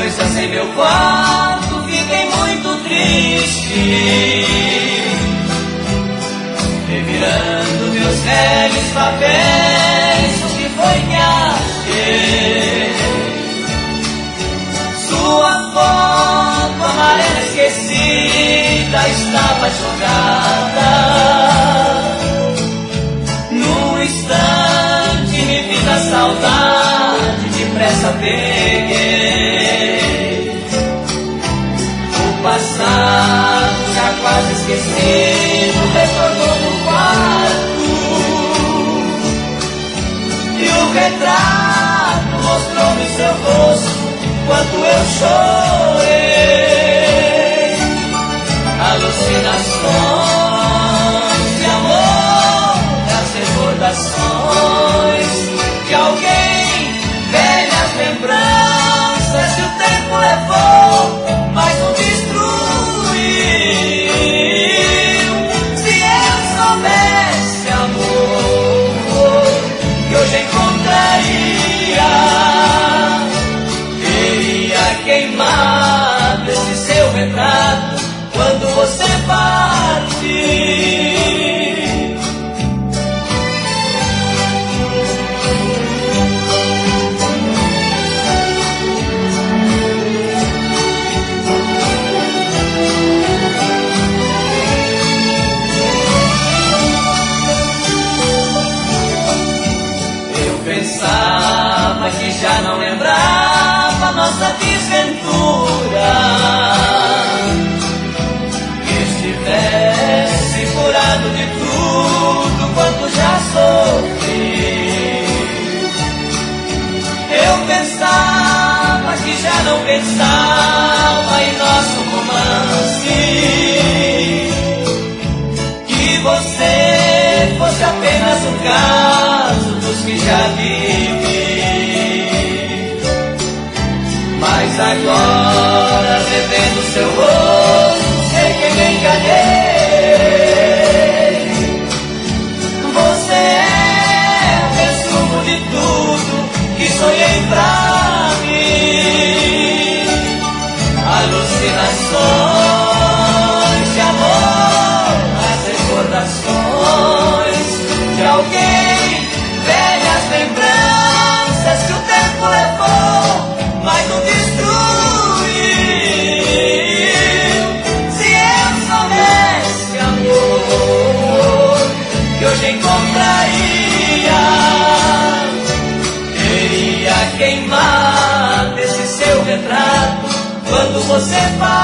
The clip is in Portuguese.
coisas em meu quarto, fiquei muito triste, revirando meus velhos papéis. O que foi que achei? Sua foto amarela esquecida estava jogada. Num instante me fiz a saudade, depressa peguei o passado já quase esquecido, retornou no quarto, e o retrato mostrou-me seu rosto quanto eu chorei. Alucinações de amor, das recordações de alguém, velhas lembranças que o tempo levou, mas não destruiu. Se eu soubesse, amor, que hoje encontraria, queimado esse seu retrato quando você partir. Eu pensava que já não lembrava nossa desventura, que estivesse curado de tudo quanto já sofri. Eu pensava que já não pensava em nosso romance, que você fosse apenas um caso dos que já vivi. Mas agora, revendo seu rosto, sei que me enganei. Você é o resumo de tudo que sonhei pra mim. Alucinações de amor, as recordações de alguém, velhas lembranças que o tempo levou, mas não destruiu. Se eu soubesse, amor, que hoje encontraria, teria queimado esse seu retrato quando você